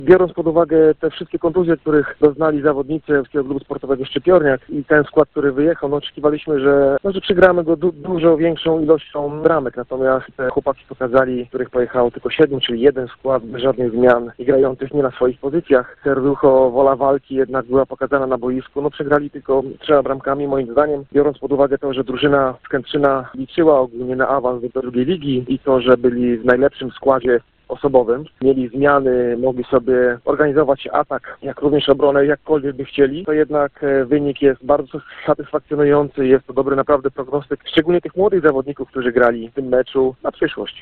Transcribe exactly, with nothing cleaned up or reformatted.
Biorąc pod uwagę te wszystkie kontuzje, których doznali zawodnicy Lewskiego Klubu Sportowego Szczypiorniak i ten skład, który wyjechał, no oczekiwaliśmy, że, no, że przegramy go du- dużo większą ilością bramek. Natomiast te chłopaki pokazali, których pojechało tylko siedmiu, czyli jeden skład bez żadnych zmian i grających nie na swoich pozycjach. Serducho, wola walki jednak była pokazana na boisku. No przegrali tylko trzema bramkami, moim zdaniem, biorąc pod uwagę to, że drużyna z Kętrzyna liczyła ogólnie na awans do drugiej ligi i to, że byli w najlepszym składzie osobowym, mieli zmiany, mogli sobie organizować atak, jak również obronę, jakkolwiek by chcieli, to jednak wynik jest bardzo satysfakcjonujący, jest to dobry naprawdę prognostyk, szczególnie tych młodych zawodników, którzy grali w tym meczu na przyszłość.